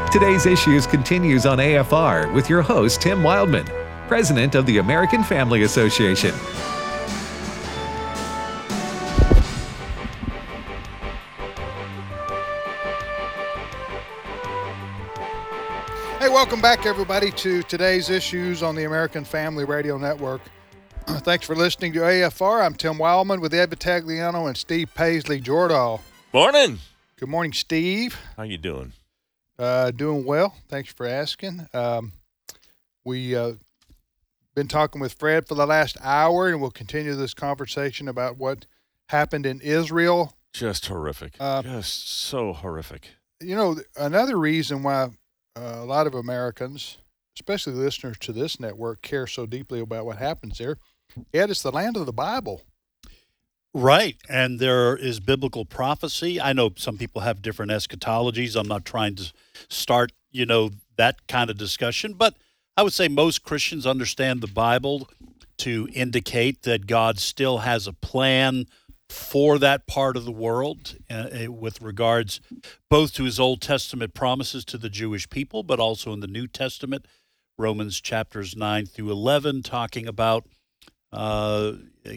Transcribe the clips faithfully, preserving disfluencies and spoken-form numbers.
Today's Issues continues on A F R with your host, Tim Wildman, President of the American Family Association. Hey, welcome back, everybody, to today's Issues on the American Family Radio Network. Thanks for listening to A F R. I'm Tim Wildman with Ed Vitagliano and Steve Paisley Jordahl. Morning. Good morning, Steve. How you doing? Uh, doing well. Thanks for asking. Um, we uh, been talking with Fred for the last hour, and we'll continue this conversation about what happened in Israel. Just horrific. Uh, Just so horrific. You know, another reason why Uh, a lot of Americans, especially listeners to this network, care so deeply about what happens there. Ed, it's the land of the Bible. Right, and there is biblical prophecy. I know some people have different eschatologies. I'm not trying to start, you know, that kind of discussion, but I would say most Christians understand the Bible to indicate that God still has a plan for that part of the world uh, with regards both to his Old Testament promises to the Jewish people, but also in the New Testament, Romans chapters nine through eleven, talking about uh,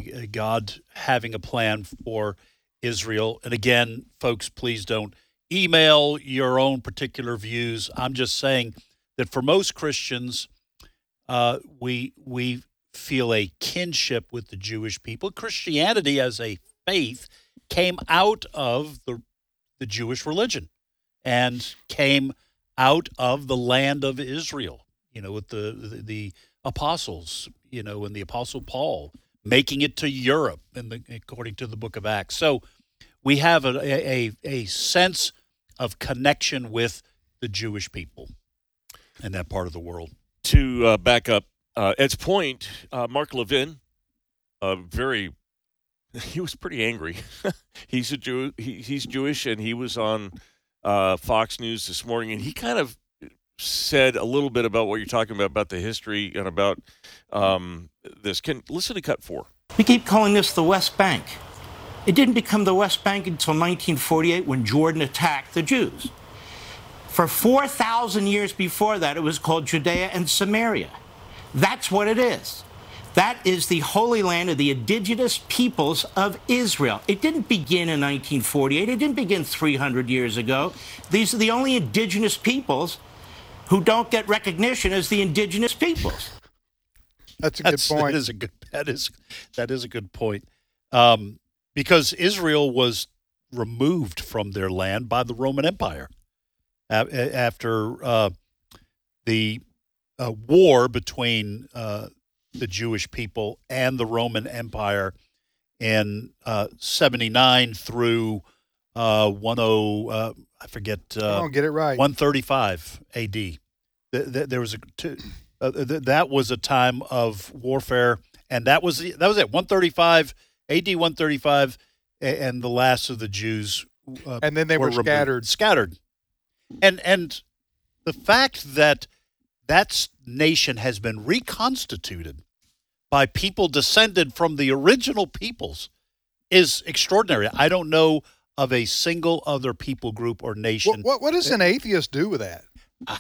God having a plan for Israel. And again, folks, please don't email your own particular views. I'm just saying that for most Christians, uh, we we feel a kinship with the Jewish people. Christianity as a faith came out of the the Jewish religion and came out of the land of Israel, you know, with the, the, the apostles, you know, and the apostle Paul making it to Europe, in the, according to the book of Acts. So we have a, a, a sense of connection with the Jewish people in that part of the world. To uh, back up uh, Ed's point, uh, Mark Levin, a very He was pretty angry. he's a Jew. He, he's Jewish, and he was on uh, Fox News this morning, and he kind of said a little bit about what you're talking about, about the history and about um, this. Can listen to cut four. We keep calling this the West Bank. It didn't become the West Bank until nineteen forty-eight when Jordan attacked the Jews. For four thousand years before that, it was called Judea and Samaria. That's what it is. That is the Holy Land of the indigenous peoples of Israel. It didn't begin in nineteen forty-eight. It didn't begin three hundred years ago. These are the only indigenous peoples who don't get recognition as the indigenous peoples. That's a good That's, point. That is a good. That is that is a good point. Um, because Israel was removed from their land by the Roman Empire after uh, the uh, war between Uh, the Jewish people and the Roman Empire in uh, seventy-nine through uh, ten, uh, I forget, uh, Come on, get it right. one thirty-five A D. Th- th- there was a t- uh, th- that was a time of warfare, and that was that was it. one thirty-five A D, one thirty-five, and the last of the Jews. Uh, and then they were, were scattered. Scattered, and and the fact that that nation has been reconstituted by people descended from the original peoples is extraordinary. I don't know of a single other people group or nation. What, what, what does an atheist do with that? Uh,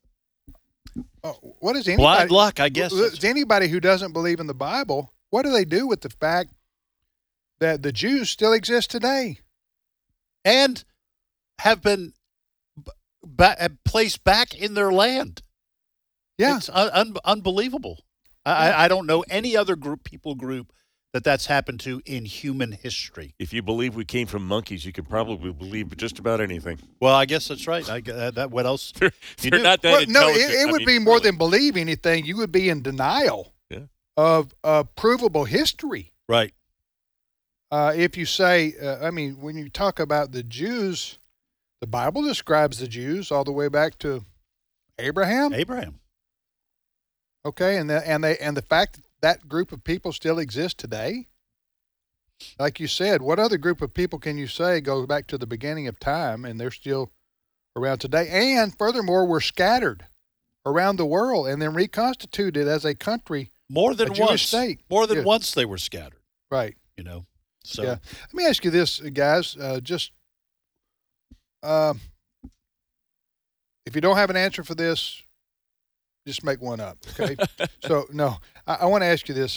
what is anybody? Blind luck, I guess. Does anybody who doesn't believe in the Bible, what do they do with the fact that the Jews still exist today? And have been ba- placed back in their land. Yeah. It's un- un- unbelievable. I, I don't know any other group, people group that that's happened to in human history. If you believe we came from monkeys, you could probably believe just about anything. Well, I guess that's right. I, uh, that what else? They're, you they're do? not that Well, no, it, intelligent. it I would mean, be more really. than believe anything. You would be in denial Yeah. of uh, provable history. Right. Uh, if you say, uh, I mean, when you talk about the Jews, the Bible describes the Jews all the way back to Abraham. Abraham. Okay, and the, and they and the fact that that group of people still exists today, like you said, what other group of people can you say goes back to the beginning of time and they're still around today? And furthermore, we're scattered around the world and then reconstituted as a country, More than a Jewish once. state. More than Yeah. once they were scattered. Right. You know. So Yeah. Let me ask you this, guys. Uh, just uh, if if you don't have an answer for this, just make one up. Okay. So no, I, I want to ask you this: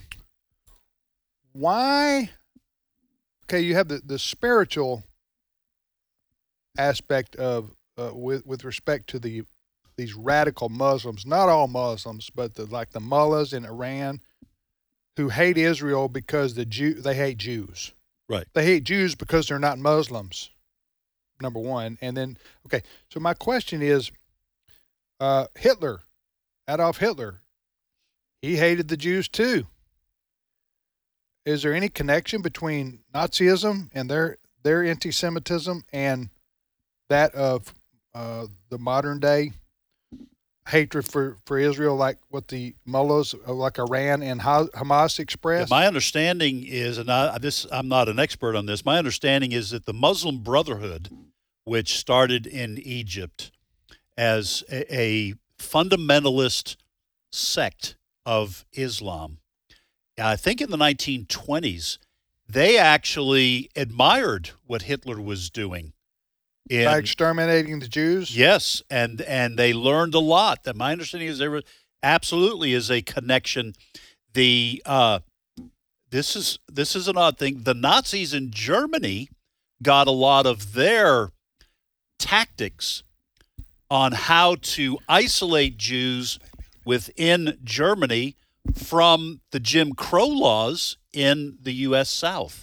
why? Okay, you have the, the spiritual aspect of uh, with with respect to the these radical Muslims. Not all Muslims, but the like the mullahs in Iran who hate Israel because the Jew they hate Jews. Right. They hate Jews because they're not Muslims. Number one, and then okay. So my question is, uh, Hitler, Adolf Hitler, he hated the Jews too. Is there any connection between Nazism and their their anti-Semitism and that of uh, the modern day hatred for, for Israel, like what the mullahs, like Iran and Hamas express? Yeah, my understanding is, and I, this I'm not an expert on this, my understanding is that the Muslim Brotherhood, which started in Egypt as a, a fundamentalist sect of Islam, I think in the nineteen twenties, they actually admired what Hitler was doing. In, By exterminating the Jews? Yes, and and they learned a lot. That my understanding is there absolutely is a connection. The uh, this is this is an odd thing. The Nazis in Germany got a lot of their tactics on how to isolate Jews within Germany from the Jim Crow laws in the U S South.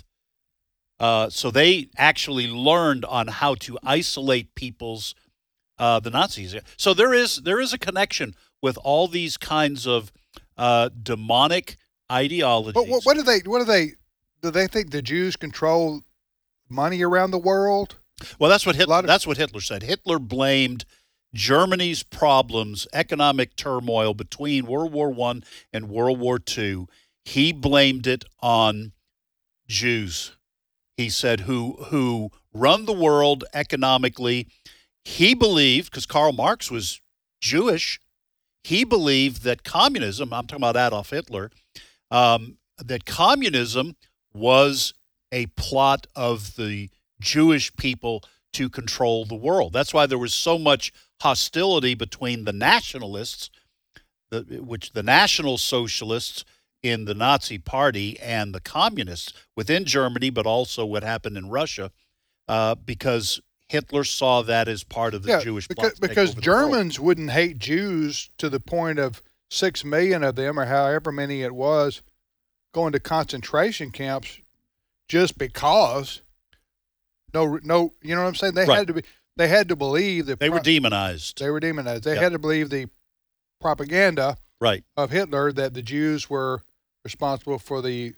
Uh, so they actually learned on how to isolate people's, uh, the Nazis. So there is there is a connection with all these kinds of uh, demonic ideologies. But what, what do they? What do they? Do they think the Jews control money around the world? Well, that's what Hitler. Of- that's what Hitler said. Hitler blamed Germany's problems, economic turmoil between World War One and World War Two. He blamed it on Jews. He said, who who run the world economically. He believed, because Karl Marx was Jewish, he believed that communism, I'm talking about Adolf Hitler, um, that communism was a plot of the Jewish people to control the world. That's why there was so much hostility between the nationalists, the, which the National Socialists in the Nazi Party, and the communists within Germany, but also what happened in Russia, uh, because Hitler saw that as part of the yeah, Jewish because, plot to take because over the Germans wouldn't hate Jews to the point of six million of them, or however many it was, going to concentration camps just because. No, no, you know what I'm saying? They Right. had to be. They had to believe that They were pro- demonized. They were demonized. They Yep. had to believe the propaganda Right. of Hitler that the Jews were responsible for the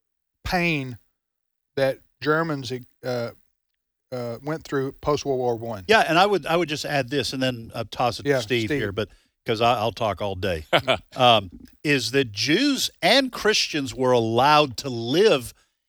pain that Germans uh, uh, went through post World War One. Yeah, and I would I would just add this, and then uh, toss it Yeah, to Steve, Steve. here, but because I'll talk all day, um, is that Jews and Christians were allowed to live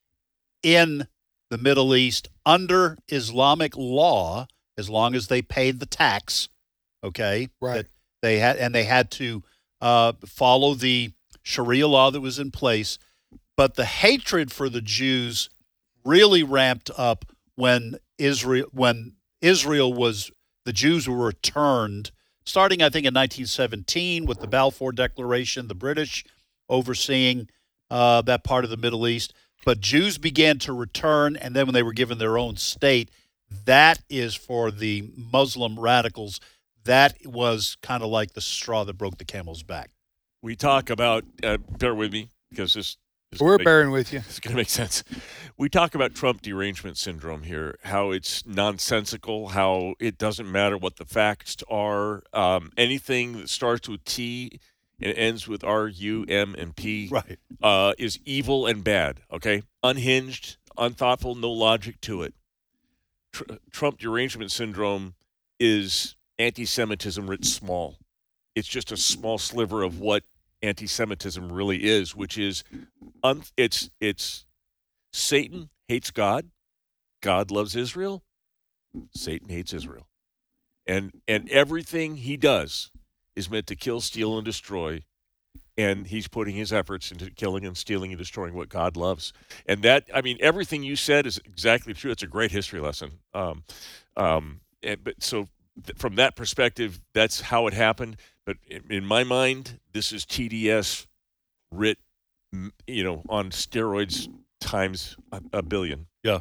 in the Middle East under Islamic law as long as they paid the tax. Okay, Right. That they had, and they had to uh, follow the Sharia law that was in place. But the hatred for the Jews really ramped up when Israel when Israel was the Jews were returned, starting I think in nineteen seventeen with the Balfour Declaration, the British overseeing uh, that part of the Middle East. But Jews began to return, and then when they were given their own state, that is for the Muslim radicals. That was kind of like the straw that broke the camel's back. We talk about, uh, bear with me, because this is We're gonna make- bearing with you. It's going to make sense. We talk about Trump derangement syndrome here, how it's nonsensical, how it doesn't matter what the facts are. Um, anything that starts with T and ends with R, U, M, and P Right. uh, is evil and bad, okay? Unhinged, unthoughtful, no logic to it. Tr- Trump derangement syndrome is anti-Semitism writ small. It's just a small sliver of what anti-Semitism really is, which is un- it's it's Satan hates God, God loves Israel, Satan hates Israel, and and everything he does is meant to kill, steal, and destroy. And he's putting his efforts into killing and stealing and destroying what God loves. And that, I mean, everything you said is exactly true. It's a great history lesson. Um, um, and, but so th- from that perspective, that's how it happened. But in, in my mind, this is T D S writ, m- you know, on steroids times a, a billion. Yeah.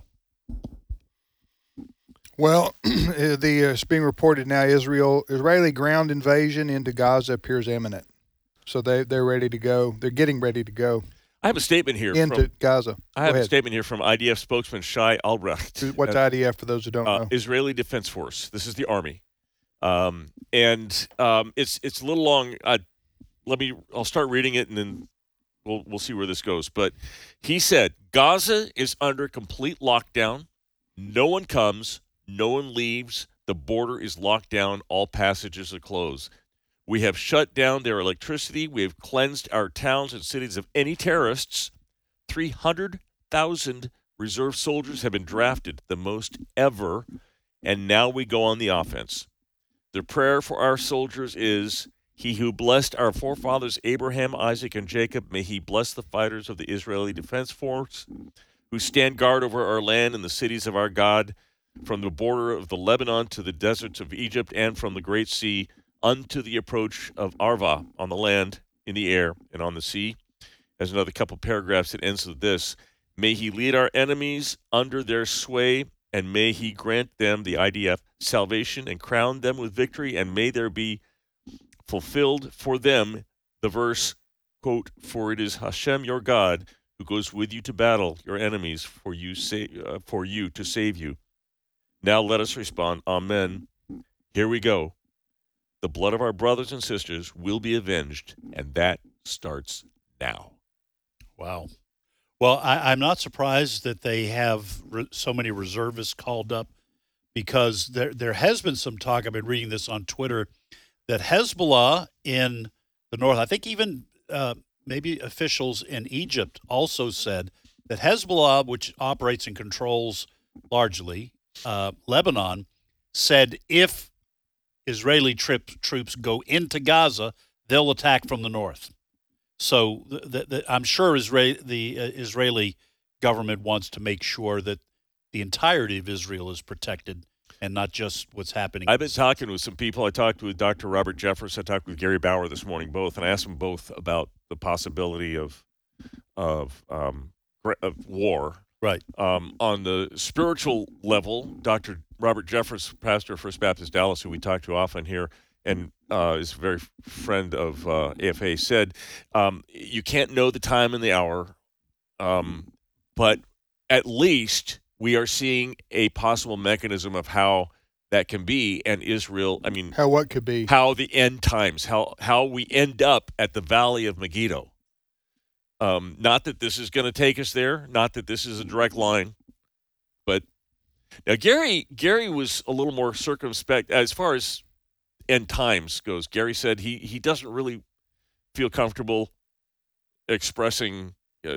Well, the uh, it's being reported now Israel Israeli ground invasion into Gaza appears imminent. So they they're ready to go. They're getting ready to go I have a statement here into from Gaza. I Go have a ahead. statement here from I D F spokesman Shai Albrecht. What's Uh, I D F for those who don't uh, know? Israeli Defense Force. This is the Army, um, and um, it's it's a little long. Uh, let me. I'll start reading it, and then we'll we'll see where this goes. But he said Gaza is under complete lockdown. No one comes. No one leaves. The border is locked down. All passages are closed. We have shut down their electricity. We have cleansed our towns and cities of any terrorists. three hundred thousand reserve soldiers have been drafted, the most ever, and now we go on the offense. The prayer for our soldiers is, He who blessed our forefathers Abraham, Isaac, and Jacob, may he bless the fighters of the Israeli Defense Force who stand guard over our land and the cities of our God, from the border of the Lebanon to the deserts of Egypt, and from the great sea unto the approach of Arva, on the land, in the air, and on the sea. There's another couple paragraphs that ends with this. May he lead our enemies under their sway, and may he grant them, the I D F, salvation and crown them with victory, and may there be fulfilled for them the verse, quote, for it is Hashem your God who goes with you to battle your enemies for you, sa- uh, for you to save you. Now let us respond, Amen. Here we go. The blood of our brothers and sisters will be avenged, and that starts now. Wow. Well, I, I'm not surprised that they have re- so many reservists called up, because there there has been some talk, I've been reading this on Twitter, that Hezbollah in the north, I think even uh, maybe officials in Egypt also said that Hezbollah, which operates and controls largely uh, Lebanon, said if Israeli trip, troops go into Gaza, they'll attack from the north. So the, the, the, I'm sure Israel, the uh, Israeli government wants to make sure that the entirety of Israel is protected and not just what's happening. I've been talking with some people. I talked with Doctor Robert Jeffress. I talked with Gary Bauer this morning, both, and I asked them both about the possibility of of, um, of war. Right. Um, on the spiritual level, Doctor Robert Jeffress, pastor of First Baptist Dallas, who we talk to often here, and uh, is a very friend of uh, A F A, said um, you can't know the time and the hour, um, but at least we are seeing a possible mechanism of how that can be. And Israel, I mean, How what could be? how the end times, how how we end up at the Valley of Megiddo. Um, not that this is going to take us there, not that this is a direct line, but now Gary Gary was a little more circumspect as far as end times goes. Gary said he he doesn't really feel comfortable expressing uh,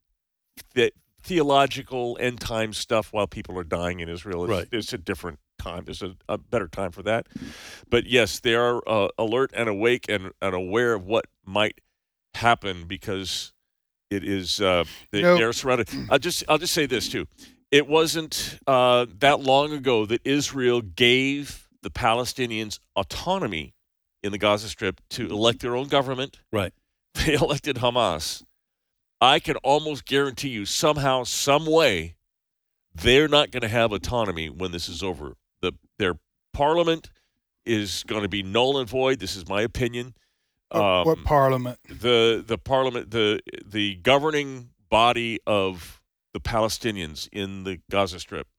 that theological end time stuff while people are dying in Israel. It's, Right. it's a different time. There's a, a better time for that. But yes, they are uh, alert and awake and, and aware of what might happen, because it is uh, they, You know- they're surrounded. I'll just I'll just say this too. It wasn't uh, that long ago that Israel gave the Palestinians autonomy in the Gaza Strip to elect their own government. Right. They elected Hamas. I can almost guarantee you somehow, some way, they're not going to have autonomy when this is over. The, their parliament is going to be null and void. This is my opinion. What, Um, what parliament? the the parliament, the the governing body of the Palestinians in the Gaza Strip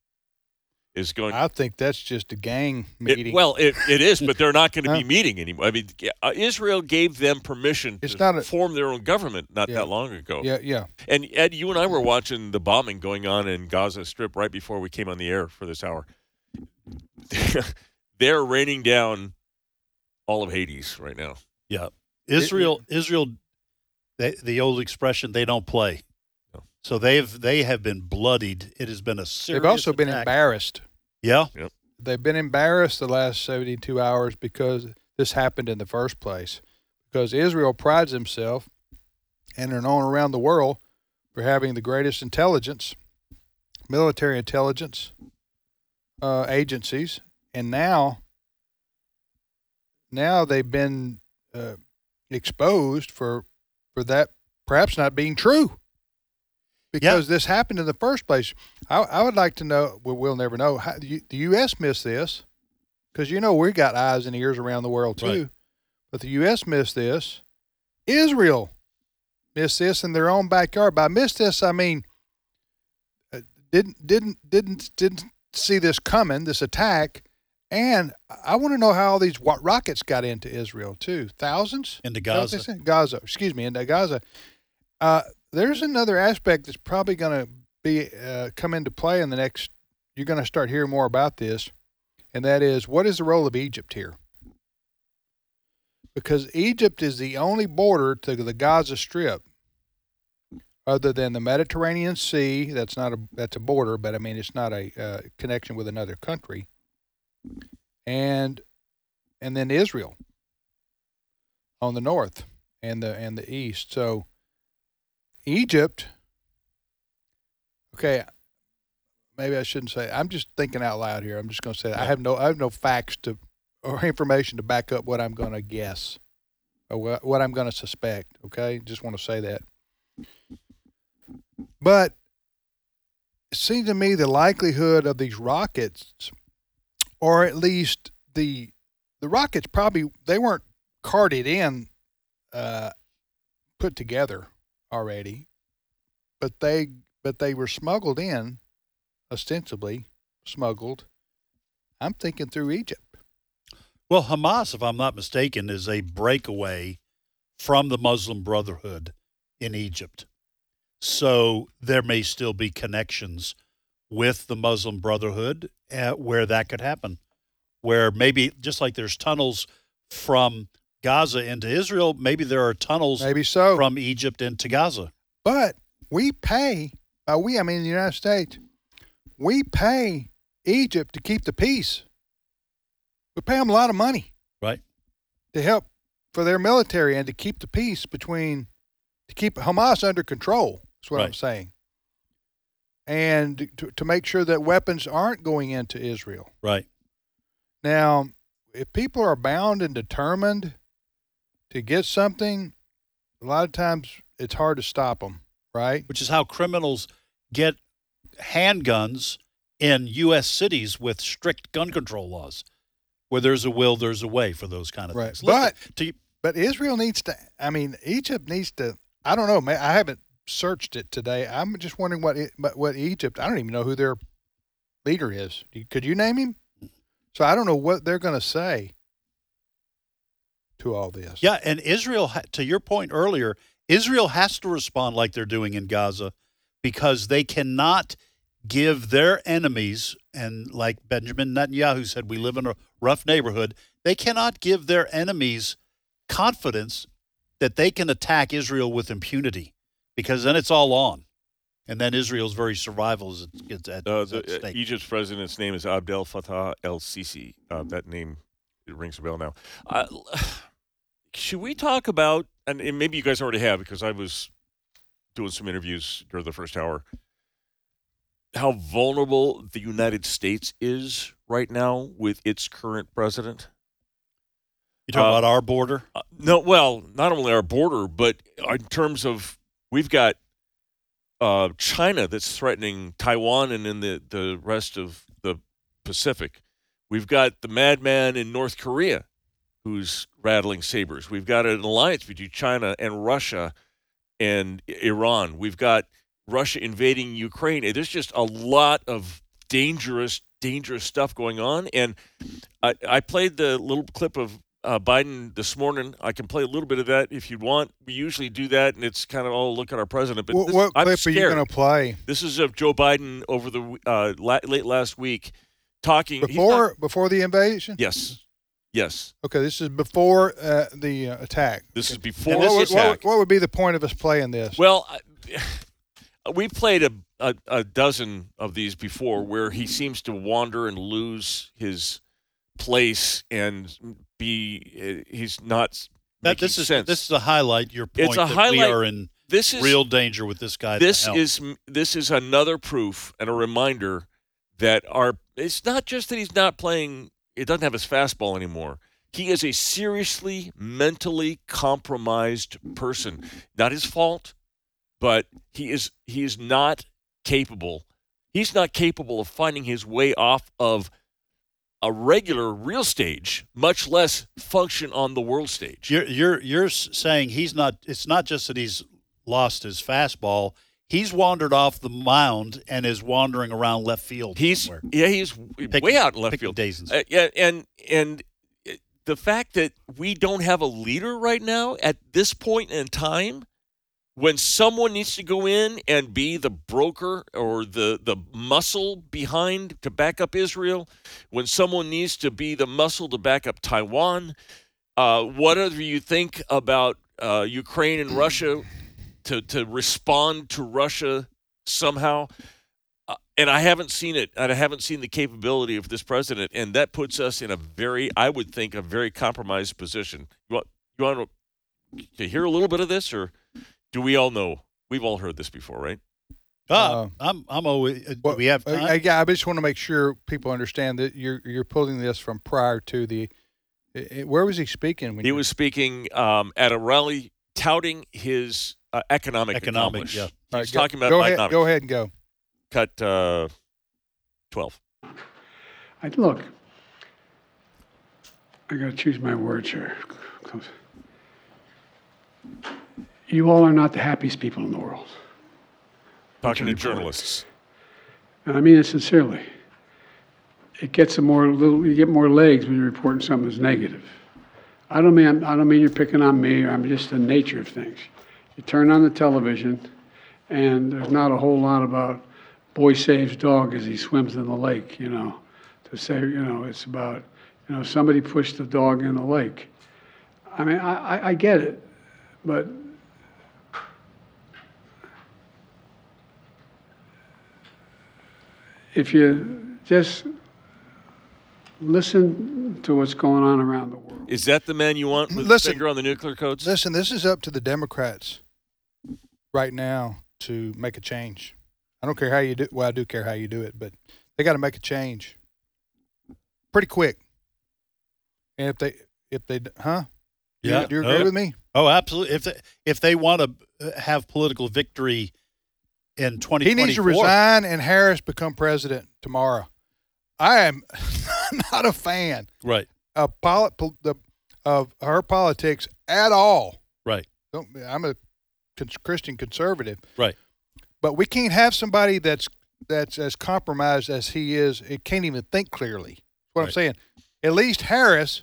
is going. I think that's just a gang It, meeting. well, it, it is, but they're not going to Huh? be meeting anymore. I mean, uh, Israel gave them permission It's to not a- form their own government not Yeah. that long ago. yeah, yeah. And Ed, you and I were watching the bombing going on in Gaza Strip right before we came on the air for this hour. They're raining down all of Hades right now. Yeah. Israel, Israel, they, the old expression, they don't play. No. So they've they have been bloodied. It has been a serious They've also been attack. embarrassed. Yeah. They've been embarrassed the last seventy-two hours because this happened in the first place. Because Israel prides himself and are known around the world for having the greatest intelligence, military intelligence uh, agencies, and now now they've been uh, exposed for for that perhaps not being true, because yeah. this happened in the first place. I, I would like to know. Well, we'll never know. How, the, the U S missed this, because you know we got eyes and ears around the world too, right. But the U S missed this. Israel missed this in their own backyard. By missed this, I mean uh, didn't didn't didn't didn't see this coming, this attack. And I want to know how all these rockets got into Israel too. Thousands into Gaza. Gaza, excuse me, into Gaza. Uh, there's another aspect that's probably going to be uh, come into play in the next. You're going to start hearing more about this, and that is, what is the role of Egypt here? Because Egypt is the only border to the Gaza Strip, other than the Mediterranean Sea. That's not a that's a border, but I mean it's not a uh, connection with another country. And and then Israel on the north and the and the east. So Egypt, okay, maybe I shouldn't say. I'm just thinking out loud here. I'm just going to say that. I have no I have no facts to or information to back up what I'm going to guess or what, what I'm going to suspect. Okay, just want to say that. But it seems to me the likelihood of these rockets, or at least the the rockets probably, they weren't carted in, uh, put together already, but they but they were smuggled in, ostensibly smuggled. I'm thinking through Egypt. Well, Hamas, if I'm not mistaken, is a breakaway from the Muslim Brotherhood in Egypt. So there may still be connections with the Muslim Brotherhood uh, where that could happen, where maybe just like there's tunnels from Gaza into Israel, maybe there are tunnels maybe so. from Egypt into Gaza. But we pay, by we, I mean the United States, we pay Egypt to keep the peace. We pay them a lot of money. Right. To help for their military and to keep the peace between, to keep Hamas under control. That's what right. I'm saying. And to, to make sure that weapons aren't going into Israel. Right. Now, if people are bound and determined to get something, a lot of times it's hard to stop them, right? Which is how criminals get handguns in U S cities with strict gun control laws. Where there's a will, there's a way for those kind of right. things. But, to, but Israel needs to, I mean, Egypt needs to, I don't know, I haven't searched it today. I'm just wondering what it, what Egypt, I don't even know who their leader is. Could you name him? So I don't know what they're going to say to all this. Yeah, and Israel, to your point earlier, Israel has to respond like they're doing in Gaza because they cannot give their enemies, and like Benjamin Netanyahu said, we live in a rough neighborhood, they cannot give their enemies confidence that they can attack Israel with impunity, because then it's all on. And then Israel's very survival is at, at, uh, at the, stake. Egypt's president's name is Abdel Fattah el-Sisi. Uh, that name, it rings a bell now. Uh, should we talk about, and, and maybe you guys already have, because I was doing some interviews during the first hour, how vulnerable the United States is right now with its current president? You talking uh, about our border? Uh, no, well, not only our border, but in terms of, we've got uh, China that's threatening Taiwan and in the, the rest of the Pacific. We've got the madman in North Korea who's rattling sabers. We've got an alliance between China and Russia and Iran. We've got Russia invading Ukraine. There's just a lot of dangerous, dangerous stuff going on. And I, I played the little clip of uh, Biden this morning. I can play a little bit of that if you want. We usually do that, and it's kind of, oh, look at our president. But what, this, what I'm clip scared. are you going to play? This is of Joe Biden over the uh, la- late last week talking. Before not, before the invasion? Yes. Yes. Okay, this is before uh, the uh, attack. This okay. is before what, the would, attack. What, what would be the point of us playing this? Well, I, we played a, a, a dozen of these before where he seems to wander and lose his place and be he's not that, making this is sense. This is a highlight. Your point it's a that highlight. We are in this is, real danger with this guy. This is this is another proof and a reminder that our it's not just that he's not playing. It doesn't have his fastball anymore. He is a seriously mentally compromised person. Not his fault, but he is he is not capable. He's not capable of finding his way off of a regular real stage, much less function on the world stage. You're you're you're saying he's not. It's not just that he's lost his fastball. He's wandered off the mound and is wandering around left field. He's somewhere. yeah, he's Picking- way out in left picking field. daisies. Uh, yeah, and and the fact that we don't have a leader right now at this point in time, when someone needs to go in and be the broker or the, the muscle behind to back up Israel, when someone needs to be the muscle to back up Taiwan, uh, whatever you think about uh, Ukraine and Russia, to, to respond to Russia somehow, uh, and I haven't seen it, and I haven't seen the capability of this president, and that puts us in a very, I would think, a very compromised position. You want, you want to hear a little bit of this, or... Do we all know? We've all heard this before, right? Ah, Uh, I'm I'm always. Uh, do Well, we have uh, time? I, I just want to make sure people understand that you're you're pulling this from prior to the. i- i- Where was he speaking? When He you- was speaking um, at a rally touting his uh, economic Economic, accomplish. yeah. He All was right, go- talking about Go ahead. economic. Go ahead and go. Cut uh, twelve. I, look, I got to choose my words here. Close. You all are not the happiest people in the world. Talking to Which I report. journalists. And I mean it sincerely. It gets a more little. You get more legs when you're reporting something that's negative. I don't mean I don't mean you're picking on me. Or I'm just the nature of things. You turn on the television, and there's not a whole lot about boy saves dog as he swims in the lake. You know, to say you know it's about you know somebody pushed the dog in the lake. I mean I, I, I get it, but. If you just listen to what's going on around the world. Is that the man you want with Listen. the finger on the nuclear codes? Listen, this is up to the Democrats right now to make a change. I don't care how you do. Well, I do care how you do it, but they got to make a change pretty quick. And if they, if they, huh? You- Yeah. Do you agree Oh. with me? Oh, absolutely. If they, if they want to have political victory in twenty He twenty-four, needs to resign and Harris become president tomorrow. I am not a fan right, of poli- pol- the of her politics at all. right, Don't, I'm a cons- Christian conservative, right. but we can't have somebody that's that's as compromised as he is. It can't even think clearly. That's what I'm Right. saying. At least Harris.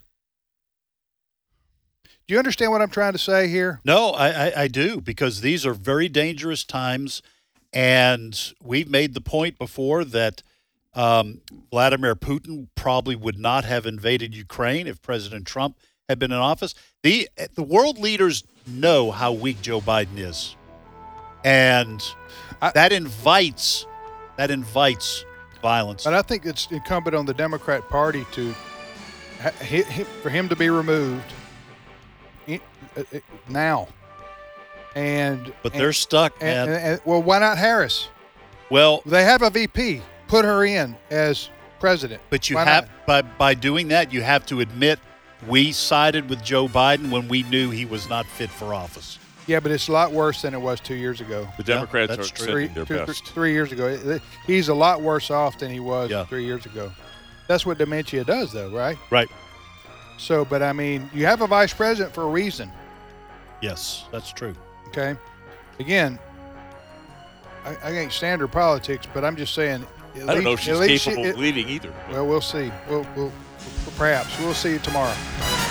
Do you understand what I'm trying to say here? No, I, I, I do, because these are very dangerous times, and we've made the point before that um, Vladimir Putin probably would not have invaded Ukraine if President Trump had been in office. The the world leaders know how weak Joe Biden is, and I- that invites that invites violence. But I think it's incumbent on the Democrat Party to ha- hi- hi- for him to be removed i- uh, uh, now. And But and- they're stuck, and, man. and- and- well, why not Harris? well, They have a V P. Put her in as president. But you Why have not? by by doing that, you have to admit we sided with Joe Biden when we knew he was not fit for office. Yeah, but it's a lot worse than it was two years ago. The Democrats that's are true. Three, sending their two- best. three years ago. It- He's a lot worse off than he was Yeah. three years ago. That's what dementia does, though, right? Right. So, but I mean, you have a vice president for a reason. Yes, that's true. Okay. Again, I, I ain't standard politics, but I'm just saying. At I don't know if least- she's at least capable she- of leading either. Well, we'll see. We'll, we'll perhaps we'll see you tomorrow.